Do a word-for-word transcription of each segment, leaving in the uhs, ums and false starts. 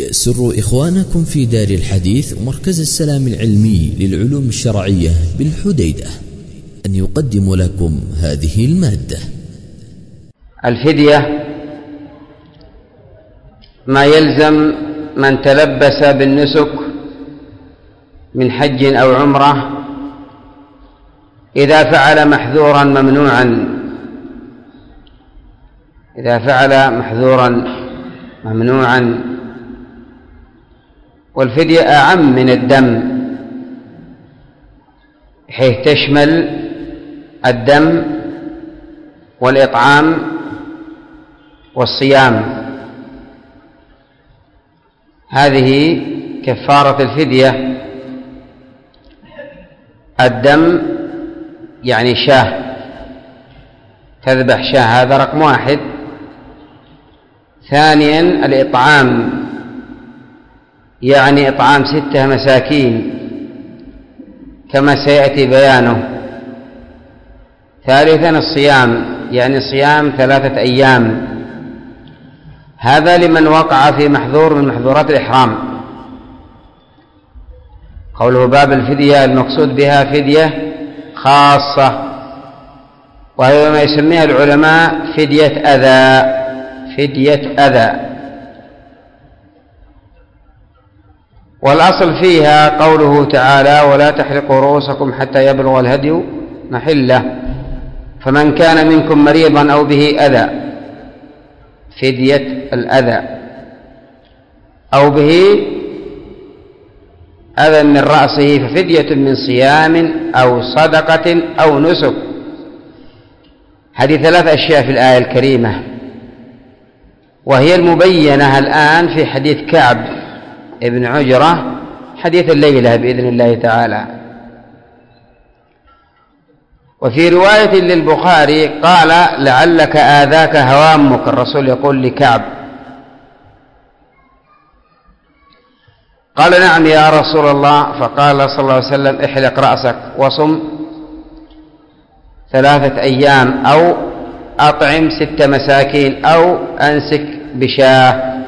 يسر إخوانكم في دار الحديث ومركز السلام العلمي للعلوم الشرعية بالحديدة أن يقدم لكم هذه المادة. الفدية ما يلزم من تلبس بالنسك من حج أو عمرة إذا فعل محذورا ممنوعا إذا فعل محذورا ممنوعا والفدية أعم من الدم حيث تشمل الدم والإطعام والصيام. هذه كفارة الفدية: الدم يعني شاه، تذبح شاه، هذا رقم واحد. ثانيا الإطعام، يعني إطعام ستة مساكين كما سيأتي بيانه. ثالثا الصيام، يعني صيام ثلاثة أيام، هذا لمن وقع في محذور من محذورات الإحرام. قوله باب الفدية المقصود بها فدية خاصة، وهي ما يسميها العلماء فدية أذى. فدية أذى، والأصل فيها قوله تعالى: ولا تحلقوا رؤوسكم حتى يبلغ الهدي محله، فمن كان منكم مريضا أو به أذى، فدية الأذى، أو به أذى من رأسه ففدية من صيام أو صدقة أو نسك. هذه ثلاث أشياء في الآية الكريمة، وهي المبينة الآن في حديث كعب ابن عجرة، حديث الليلة بإذن الله تعالى. وفي رواية للبخاري قال: لعلك آذاك هوامك، الرسول يقول لكعب. قال: نعم يا رسول الله. فقال صلى الله عليه وسلم: احلق رأسك وصم ثلاثة أيام، أو أطعم ست مساكين، أو أنسك بشاه.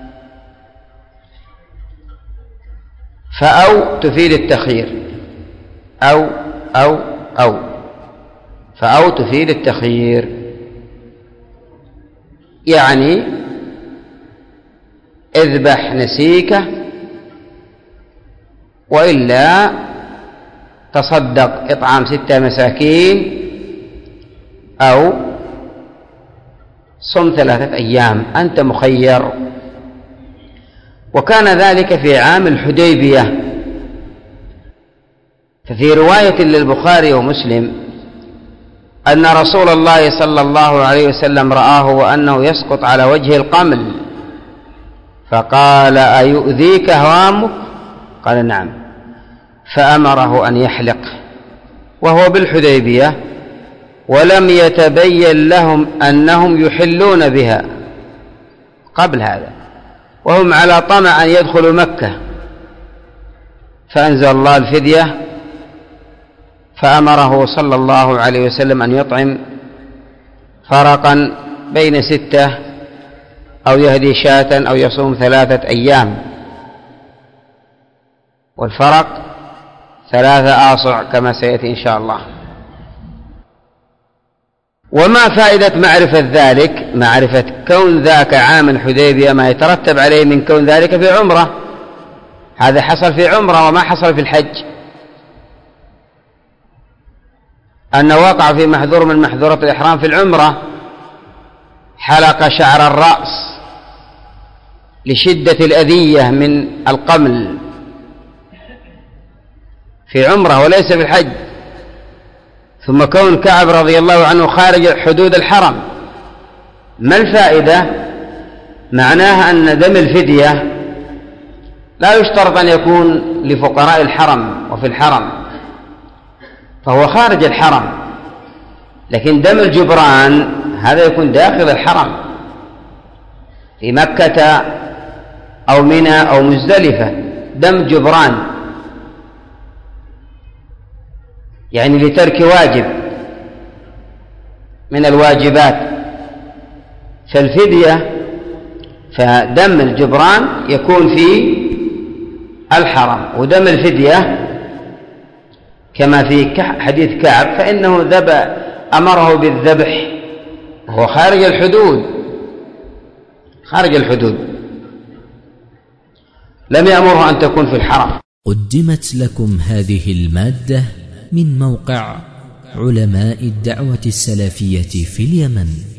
فأو تفيد التخيير، أو أو أو فأو تفيد التخيير، يعني اذبح نسيكه، وإلا تصدق إطعام ستة مساكين، أو صم ثلاثة أيام، أنت مخير. وكان ذلك في عام الحديبية. ففي رواية للبخاري ومسلم أن رسول الله صلى الله عليه وسلم رآه وأنه يسقط على وجه القمل، فقال: أيؤذيك هوامك؟ قال: نعم. فأمره أن يحلق، وهو بالحديبية، ولم يتبين لهم أنهم يحلون بها قبل هذا، وهم على طمع أن يدخلوا مكة. فأنزل الله الفدية، فأمره صلى الله عليه وسلم أن يطعم فرقا بين ستة، أو يهدي شاة، أو يصوم ثلاثة أيام. والفرق ثلاثة آصع كما سيأتي إن شاء الله. وما فائدة معرفة ذلك؟ معرفة كون ذاك عام الحديبية ما يترتب عليه من كون ذلك في عمرة. هذا حصل في عمرة وما حصل في الحج، أنه وقع في محذور من محذورات الإحرام في العمرة، حلق شعر الرأس لشدة الأذية من القمل في عمرة وليس في الحج. ثم كون كعب رضي الله عنه خارج حدود الحرم، ما الفائدة؟ معناها أن دم الفدية لا يشترط أن يكون لفقراء الحرم وفي الحرم، فهو خارج الحرم. لكن دم الجبران هذا يكون داخل الحرم في مكة أو منى أو مزدلفة، دم جبران، يعني لترك واجب من الواجبات. فالفدية فدم الجبران يكون في الحرم، ودم الفدية كما في حديث كعب فإنه ذبح أمره بالذبح وهو خارج الحدود خارج الحدود لم يأمره أن تكون في الحرم. قدمت لكم هذه المادة من موقع علماء الدعوة السلفية في اليمن.